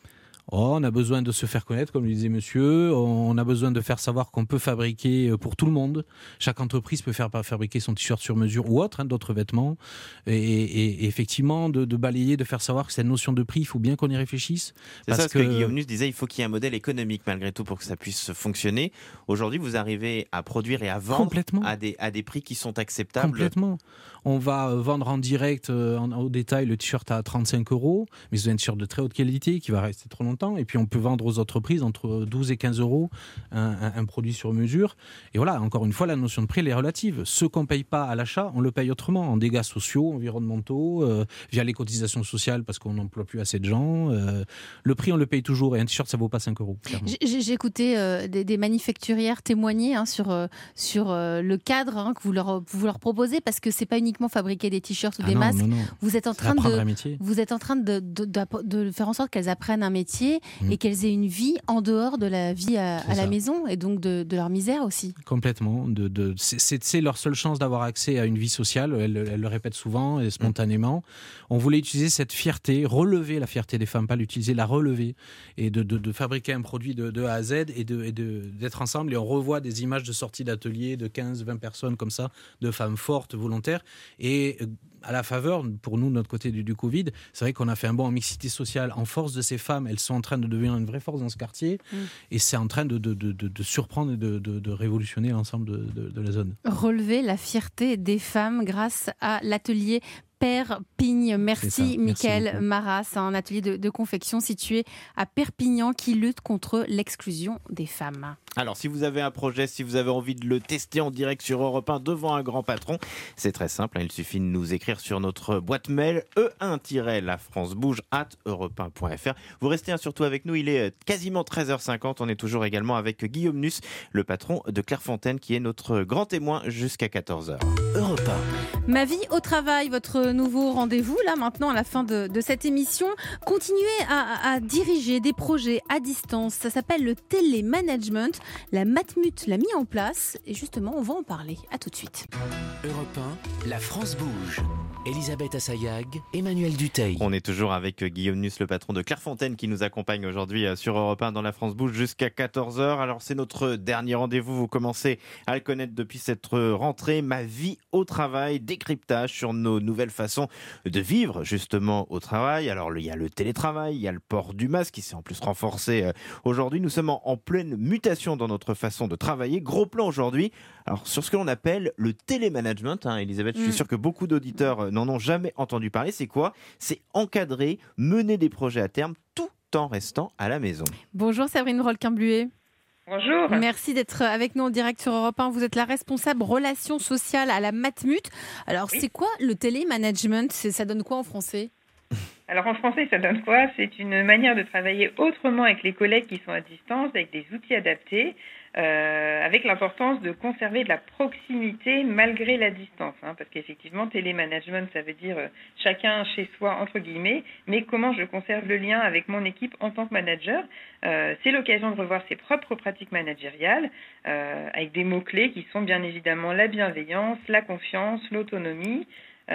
Oh, on a besoin de se faire connaître, comme le disait monsieur. On a besoin de faire savoir qu'on peut fabriquer pour tout le monde. Chaque entreprise peut faire fabriquer son t-shirt sur mesure ou autre, hein, d'autres vêtements. Et, et, et effectivement, de, de balayer, de faire savoir que cette notion de prix, il faut bien qu'on y réfléchisse. C'est parce ça ce que, que Guillaume Nuss disait, il faut qu'il y ait un modèle économique malgré tout pour que ça puisse fonctionner. Aujourd'hui, vous arrivez à produire et à vendre à des, à des prix qui sont acceptables. Complètement. On va vendre en direct, euh, en, au détail, le t-shirt à trente-cinq euros, mais c'est un t-shirt de très haute qualité qui va rester trop longtemps. Et puis on peut vendre aux entreprises entre douze et quinze euros un, un, un produit sur mesure. Et voilà, encore une fois, la notion de prix, elle est relative. Ce qu'on ne paye pas à l'achat, on le paye autrement, en dégâts sociaux, environnementaux, euh, via les cotisations sociales parce qu'on n'emploie plus assez de gens. Euh, le prix, on le paye toujours. Et un t-shirt, ça ne vaut pas cinq euros. J'ai, j'ai écouté euh, des, des manufacturières témoigner hein, sur, euh, sur euh, le cadre hein, que vous leur, vous leur proposez, parce que ce n'est pas uniquement fabriquer des t-shirts ou ah des non, masques. Non, non. Vous êtes en train de, vous êtes en train de, de, de, de faire en sorte qu'elles apprennent un métier mmh. et qu'elles aient une vie en dehors de la vie à, à la maison et donc de, de leur misère aussi. Complètement. De, de, c'est, c'est, c'est leur seule chance d'avoir accès à une vie sociale. Elles, elles le répètent souvent et spontanément. Mmh. On voulait utiliser cette fierté, relever la fierté des femmes, pas l'utiliser, la relever et de, de, de fabriquer un produit de, de A à Z et, de, et de, d'être ensemble. Et on revoit des images de sorties d'ateliers de quinze vingt personnes comme ça, de femmes fortes, volontaires. Et à la faveur, pour nous, de notre côté du, du Covid, c'est vrai qu'on a fait un bond en mixité sociale, en force de ces femmes. Elles sont en train de devenir une vraie force dans ce quartier. Mmh. Et c'est en train de, de, de, de, de surprendre et de, de, de révolutionner l'ensemble de, de, de la zone. Relever la fierté des femmes grâce à l'atelier Perpigne. Merci Mickaël Maras, un atelier de, de confection situé à Perpignan qui lutte contre l'exclusion des femmes. Alors si vous avez un projet, si vous avez envie de le tester en direct sur Europe un devant un grand patron, c'est très simple, hein, il suffit de nous écrire sur notre boîte mail e un la france bouge arobase europe un point f r. Vous restez hein, surtout avec nous, il est quasiment treize heures cinquante, on est toujours également avec Guillaume Nuss, le patron de Clairefontaine qui est notre grand témoin jusqu'à quatorze heures. Europe un. Ma vie au travail, votre nouveau rendez-vous là maintenant à la fin de, de cette émission. Continuez à, à diriger des projets à distance, ça s'appelle le télémanagement. La Matmut l'a mis en place et justement on va en parler. À tout de suite. Europe un, la France bouge. Elisabeth Assayag, Emmanuel Duteil. On est toujours avec Guillaume Nuss, le patron de Clairefontaine, qui nous accompagne aujourd'hui sur Europe un dans la France bouge jusqu'à quatorze heures. Alors c'est notre dernier rendez-vous, vous commencez à le connaître depuis cette rentrée. Ma vie au travail, décryptage sur nos nouvelles façons de vivre justement au travail. Alors il y a le télétravail, il y a le port du masque qui s'est en plus renforcé aujourd'hui. Nous sommes en pleine mutation dans notre façon de travailler. Gros plan aujourd'hui, alors sur ce que l'on appelle le télémanagement. Hein, Elisabeth, mmh. je suis sûr que beaucoup d'auditeurs n'en ont jamais entendu parler. C'est quoi ? C'est encadrer, mener des projets à terme tout en restant à la maison. Bonjour Séverine Rolquin-Bluet. Bonjour. Merci d'être avec nous en direct sur Europe un. Vous êtes la responsable relations sociales à la Matmut. Alors, oui. C'est quoi le télémanagement ? Ça donne quoi en français ? Alors en français, ça donne quoi? C'est une manière de travailler autrement avec les collègues qui sont à distance, avec des outils adaptés, euh, avec l'importance de conserver de la proximité malgré la distance. Hein, parce qu'effectivement, télémanagement, ça veut dire euh, chacun chez soi, entre guillemets, mais comment je conserve le lien avec mon équipe en tant que manager. Euh, c'est l'occasion de revoir ses propres pratiques managériales, euh, avec des mots-clés qui sont bien évidemment la bienveillance, la confiance, l'autonomie.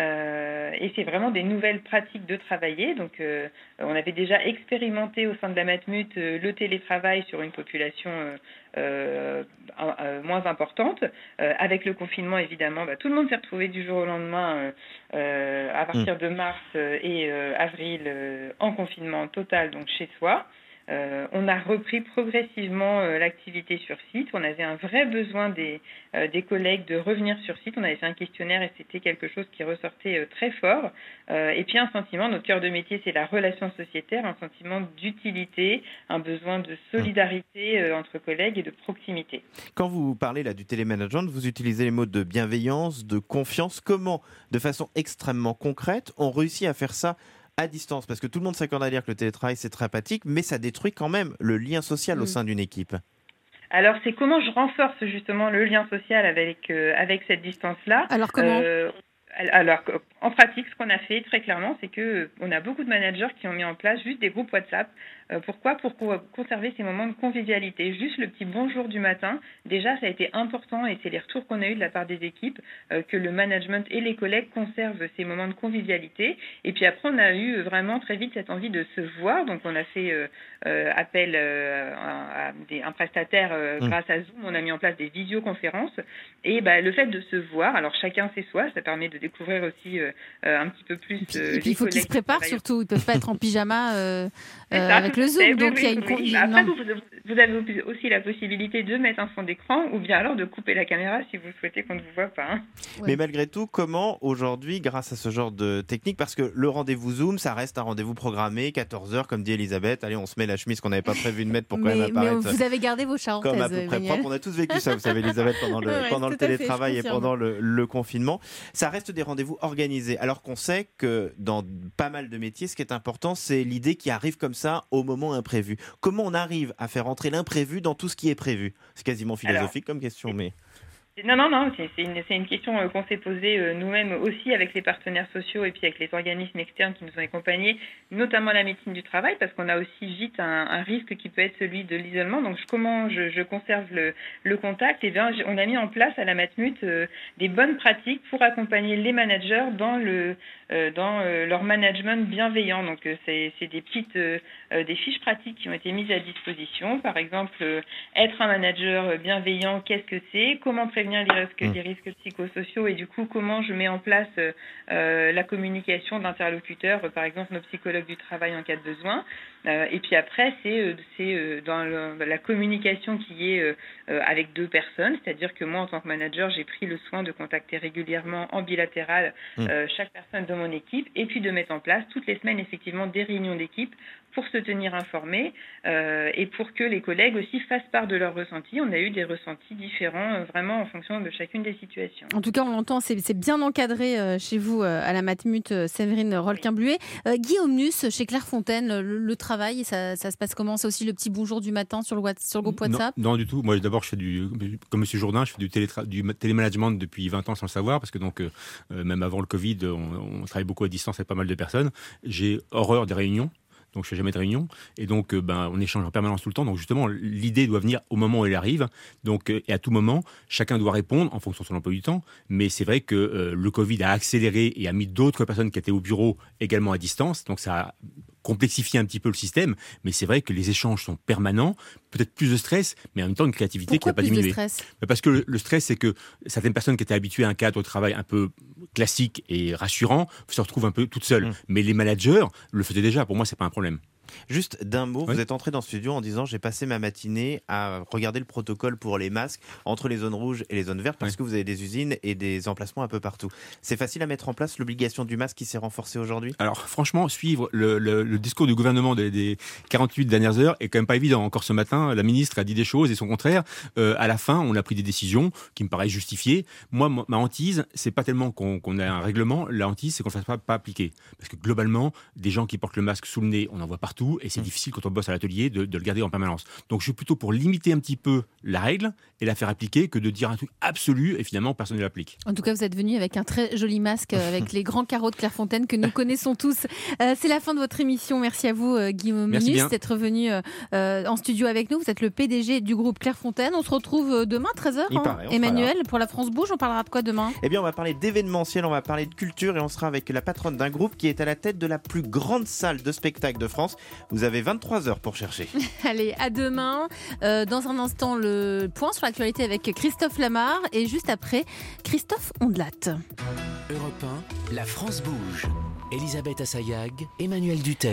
Euh, et c'est vraiment des nouvelles pratiques de travailler. Donc, euh, on avait déjà expérimenté au sein de la Matmut euh, le télétravail sur une population euh, euh, euh, moins importante. Euh, avec le confinement, évidemment, bah, tout le monde s'est retrouvé du jour au lendemain euh, euh, à partir de mars euh, et euh, avril euh, en confinement total, donc chez soi. Euh, on a repris progressivement euh, l'activité sur site. On avait un vrai besoin des, euh, des collègues de revenir sur site. On avait fait un questionnaire et c'était quelque chose qui ressortait euh, très fort. Euh, et puis un sentiment, notre cœur de métier, c'est la relation sociétaire, un sentiment d'utilité, un besoin de solidarité euh, entre collègues et de proximité. Quand vous parlez là du télémanagement, vous utilisez les mots de bienveillance, de confiance. Comment, de façon extrêmement concrète, on réussit à faire ça à distance? Parce que tout le monde s'accorde à dire que le télétravail, c'est très pratique, mais ça détruit quand même le lien social mmh. au sein d'une équipe. Alors, c'est comment je renforce justement le lien social avec, euh, avec cette distance-là. Alors, comment euh, Alors, en pratique, ce qu'on a fait très clairement, c'est qu'on a beaucoup de managers qui ont mis en place juste des groupes WhatsApp. Euh, pourquoi? Pour conserver ces moments de convivialité. Juste le petit bonjour du matin. Déjà, ça a été important et c'est les retours qu'on a eu de la part des équipes euh, que le management et les collègues conservent ces moments de convivialité. Et puis après, on a eu vraiment très vite cette envie de se voir. Donc, on a fait euh, euh, appel euh, à, à des, un prestataire euh, mmh. grâce à Zoom. On a mis en place des visioconférences. Et bah, le fait de se voir, alors chacun chez soi, ça permet de découvrir aussi euh, un petit peu plus. Euh, et puis, il faut qu'ils se préparent surtout. Ils ne peuvent pas être en pyjama euh, euh, avec le Zoom. Oui, donc, oui, il y a une. Oui. Après, vous, vous avez aussi la possibilité de mettre un fond d'écran ou bien alors de couper la caméra si vous souhaitez qu'on ne vous voit pas. Hein. Ouais. Mais malgré tout, comment aujourd'hui, grâce à ce genre de technique, parce que le rendez-vous Zoom, ça reste un rendez-vous programmé, quatorze heures, comme dit Elisabeth. Allez, on se met la chemise qu'on n'avait pas prévu de mettre pour quand mais, même apparaître. Mais vous avez gardé vos charentaises. Comme à peu près Manuel. propre. On a tous vécu ça, vous savez, Elisabeth, pendant le, ouais, pendant le télétravail et pendant le, le confinement. Ça reste des rendez-vous organisés. Alors qu'on sait que dans pas mal de métiers, ce qui est important, c'est l'idée qui arrive comme ça au moment imprévu. Comment on arrive à faire entrer l'imprévu dans tout ce qui est prévu? C'est quasiment philosophique Alors, comme question, mais... Non, non, non, c'est, c'est, une, c'est une question euh, qu'on s'est posée euh, nous-mêmes aussi avec les partenaires sociaux et puis avec les organismes externes qui nous ont accompagnés, notamment la médecine du travail, parce qu'on a aussi vite un, un risque qui peut être celui de l'isolement. Donc, je, comment je, je conserve le, le contact? Eh bien, on a mis en place à la Matmut euh, des bonnes pratiques pour accompagner les managers dans, le, euh, dans euh, leur management bienveillant. Donc, euh, c'est, c'est des petites euh, des fiches pratiques qui ont été mises à disposition. Par exemple, euh, être un manager bienveillant, qu'est-ce que c'est? Comment prévenir les risques, les risques psychosociaux et du coup comment je mets en place euh, la communication d'interlocuteurs, par exemple nos psychologues du travail en cas de besoin. Euh, et puis après c'est, c'est dans, le, dans la communication qui est euh, avec deux personnes, c'est-à-dire que moi en tant que manager j'ai pris le soin de contacter régulièrement en bilatéral euh, chaque personne de mon équipe et puis de mettre en place toutes les semaines effectivement des réunions d'équipe pour se tenir informés euh, et pour que les collègues aussi fassent part de leurs ressentis. On a eu des ressentis différents euh, vraiment en fonction de chacune des situations. En tout cas, on l'entend, c'est, c'est bien encadré euh, chez vous euh, à la Matmut, euh, Séverine Rolquin-Bluet. Euh, Guillaume Nuss, chez Clairefontaine, le, le travail, ça, ça se passe comment? C'est aussi le petit bonjour du matin sur le, sur le groupe WhatsApp? Non, non, du tout. Moi, d'abord, je fais du, comme M. Jourdain, je fais du, télétra- du télémanagement depuis vingt ans sans le savoir, parce que donc, euh, même avant le Covid, on, on travaille beaucoup à distance avec pas mal de personnes. J'ai horreur des réunions. Donc, je ne fais jamais de réunion. Et donc, euh, ben, on échange en permanence tout le temps. Donc, justement, l'idée doit venir au moment où elle arrive. Donc, euh, et à tout moment, chacun doit répondre en fonction de son emploi du temps. Mais c'est vrai que euh, le Covid a accéléré et a mis d'autres personnes qui étaient au bureau également à distance. Donc, ça a complexifié un petit peu le système. Mais c'est vrai que les échanges sont permanents. Peut-être plus de stress, mais en même temps une créativité Pourquoi qui n'a pas plus diminué. De stress Parce que le, le stress, c'est que certaines personnes qui étaient habituées à un cadre de travail un peu classique et rassurant se retrouvent un peu toutes seules. Mmh. Mais les managers le faisaient déjà. Pour moi, c'est pas un problème. Juste d'un mot, Oui. vous êtes entré dans ce studio en disant j'ai passé ma matinée à regarder le protocole pour les masques entre les zones rouges et les zones vertes parce Oui. que vous avez des usines et des emplacements un peu partout. C'est facile à mettre en place l'obligation du masque qui s'est renforcée aujourd'hui ? Alors franchement, suivre le, le- le discours du gouvernement des, des quarante-huit dernières heures est quand même pas évident. Encore ce matin, la ministre a dit des choses et son contraire. Euh, à la fin, on a pris des décisions qui me paraissent justifiées. Moi, ma ma hantise, c'est pas tellement qu'on qu'on ait un règlement. La hantise, c'est qu'on ne fasse pas, pas appliquer. Parce que globalement, des gens qui portent le masque sous le nez, on en voit partout et c'est Mmh. difficile quand on bosse à l'atelier de, de le garder en permanence. Donc je suis plutôt pour limiter un petit peu la règle et la faire appliquer que de dire un truc absolu et finalement personne ne l'applique. En tout cas, vous êtes venu avec un très joli masque euh, avec les grands carreaux de Clairefontaine que nous connaissons tous. Euh, c'est la fin de votre émission. Merci à vous, euh, Guillaume Merci Menus, bien. d'être venu euh, euh, en studio avec nous. Vous êtes le P D G du groupe Clairefontaine. On se retrouve euh, demain, treize heures. Il hein, paraît, on sera Emmanuel, pour la France Bouge. On parlera de quoi demain ? Eh bien, on va parler d'événementiel, on va parler de culture et on sera avec la patronne d'un groupe qui est à la tête de la plus grande salle de spectacle de France. Vous avez vingt-trois heures pour chercher. Allez, à demain. Euh, dans un instant, le point sur l'actualité avec Christophe Lamar. Et juste après, Christophe Ondelat. Europe un, la France bouge. Elisabeth Assayag, Emmanuel Duteil.